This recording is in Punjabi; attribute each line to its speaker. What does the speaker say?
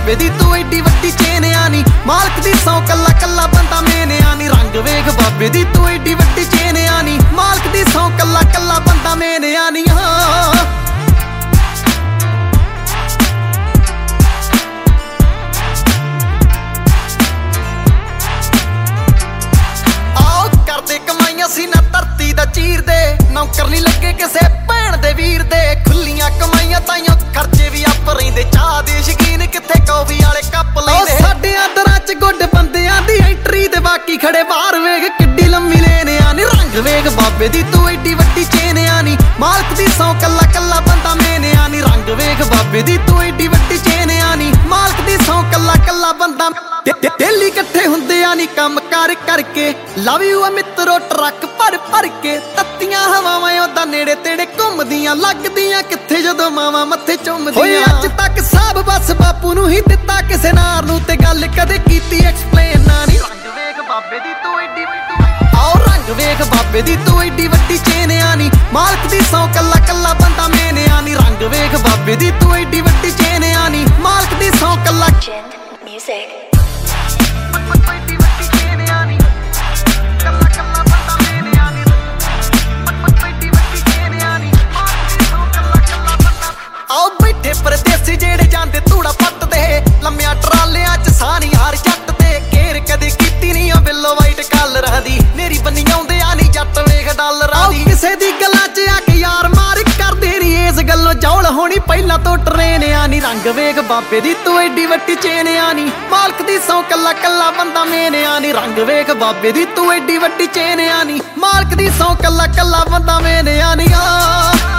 Speaker 1: ਬਾਬੇ ਦੀ ਤੂੰ ਏਡੀ ਵੱਡੀ ਚੇਨਿਆ ਨੀ, ਮਾਲਕ ਦੀ ਸੌ ਕੱਲਾ ਕੱਲਾ ਬੰਦਾ ਮੇਨਿਆ ਨੀ। ਰੰਗ ਵੇਖ ਬਾਬੇ ਦੀ ਤੂੰ ਏਡੀ ਵੱਡੀ ਚੇਨਿਆ ਨੀ, ਮਾਲਕ ਦੀ ਸੌ ਕੱਲਾ ਕੱਲਾ ਬੰਦਾ ਮੇਨਿਆ ਨੀ। ਆਓ ਕਰਦੇ ਕਮਾਈਆਂ ਸੀ ਨਾ ਧਰਤੀ ਦਾ ਚੀਰਦੇ, ਨੌਕਰ ਨਹੀਂ ਲੱਗੇ ਕਿਸੇ ਭੈਣ ਦੇ ਵੀਰ ਦੇ। ਖੁੱਲੀਆਂ ਕਮਾਈਆਂ ਤਾਈਆਂ ਖਰਚੇ ਵੀ ਆਪ ਰਹਿੰਦੇ, ਚਾਹ ਦੇ ਸ਼ਕੀਨ ਕਿੱਥੇ ਕੌਫੀ ਵਾਲੇ ਕੱਪ ਲੈਂਦੇ। ਸਾਡੇ ਅੰਦਰਾਂ ਚ ਗੁੱਡ ਬੰਦਿਆਂ ਦੀ ਐਂਟਰੀ ਤੇ ਬਾਕੀ ਖੜੇ ਬਾਹਰ, ਵੇਖ ਕਿੱਡੀ ਲੰਮੀ ਲੇਨਿਆ ਨੀ। ਰੰਗ ਵੇਖ ਬਾਬੇ ਦੀ ਤੂੰ ਏਡੀ ਵੱਡੀ ਚੇਨਿਆ ਨੀ, ਮਾਲਕ ਦੀ ਸੌ ਕੱਲਾ ਕੱਲਾ ਬੰਦਾ ਮੇਨਿਆ ਨੀ। ਰੰਗ ਵੇਖ ਬਾਬੇ ਦੀ ਤੂੰ ਏਡੀ ਵੱਡੀ ਚੇਨਿਆ ਨੀ, ਮਾਲਕ ਦੀ ਸੌ ਕੱਲਾ ਕੱਲਾ ਬੰਦਾ। ਡੇਲੀ ਇਕੱਠੇ ਹੁੰਦੇ ਆ ਨੀ ਕੰਮ ਕਾਰ ਕਰਕੇ, ਲਵ ਯੂ ਆ ਮਿੱਤਰੋ ਟਰੱਕ ਭਰ ਭਰ ਕੇ। ਤੱਤੀਆਂ ਹਵਾਵਾਂ ਉਹਦਾ ਨੇੜੇ ਤੇੜੇ ਘੁੰਮਦੀਆਂ, ਲੱਗਦੀਆਂ ਕਿੱਥੇ ਜਦੋਂ ਮਾਵਾਂ ਮੱਥੇ ਚੁੰਮਦੀਆਂ। ਅੱਜ ਤੱਕ ਸਭ ਬਸ ਬਾਪੂ ਨੂੰ ਹੀ ਦਿੱਤਾ, ਕਿਸੇ ਨਾਰ ਨੂੰ ਤੇ ਗੱਲ ਕਦੇ ਕੀਤੀ ਐਕਸਪਲੇਨ ਨਾ ਨੀ। ਰੰਗ ਵੇਖ ਬਾਬੇ ਦੀ ਤੂੰ ਏਡੀ ਵੱਡੀ, ਆਓ ਰੰਗ ਵੇਖ ਬਾਬੇ ਦੀ ਤੂੰ ਏਡੀ ਵੱਡੀ ਚੇਨਿਆ ਨੀ, ਮਾਲਕ ਦੀ ਸੌ ਕੱਲਾ ਕੱਲਾ ਬੰਦਾ ਮੇਨਿਆ ਨੀ। ਰੰਗ ਵੇਖ ਬਾਬੇ ਦੀ ਤੂੰ ਏਡੀ ਵੱਡੀ ਚੇਨਿਆ ਨੀ, ਮਾਲਕ ਦੀ ਸੌ ਕੱਲਾ music। ਆਓ ਬੈਠੇ ਪਰਦੇਸੀ ਜਿਹੜੇ ਜਾਂਦੇ ਧੂੜਾ ਪੱਟਦੇ, ਲੰਮਿਆਂ ਟਰਾਲਿਆਂ ਚ ਸਾਨੀ ਹਾਰ ਜੱਟ ਤੇ। ਕੇਰ ਕਦੇ ਕੀਤੀ ਨੀ ਆ ਬਿੱਲੋ ਵਾਈਟ ਕਾਲਰਾਂ ਦੀ, ਨੇਰੀ ਬੰਨੀ ਆਉਂਦੇ ਆ ਨੀ ਜੱਟ ਵੇਖ ਡਾਲਰਾਂ ਦੀ। ਕਿਸੇ ਦੀ ਗੱਲਾਂ ਚ ਆ ਕੇ ਯਾਰ ਮਾਰ ਕਰਦੇ ਨੀ, ਇਸ ਗੱਲੋਂ ਜੌਲ ਹੋਣੀ ਪਹਿਲਾਂ ਤੋਂ ਟਰੇਨਿਆ ਨੀ। ਰੰਗ ਵੇਖ ਬਾਬੇ ਦੀ ਤੂੰ ਏਡੀ ਵੱਡੀ ਚੇਨਿਆ ਨੀ, ਮਾਲਕ ਦੀ ਸੌ ਕੱਲਾ ਕੱਲਾ ਬੰਦਾ ਮੇਨਿਆ ਨੀ। ਰੰਗ ਵੇਖ ਬਾਬੇ ਦੀ ਤੂੰ ਏਡੀ ਵੱਡੀ ਚੇਨਿਆ ਨੀ, ਮਾਲਕ ਦੀ ਸੌ ਕੱਲਾ ਕੱਲਾ ਬੰਦਾ ਮੇਨਿਆ ਨੀ।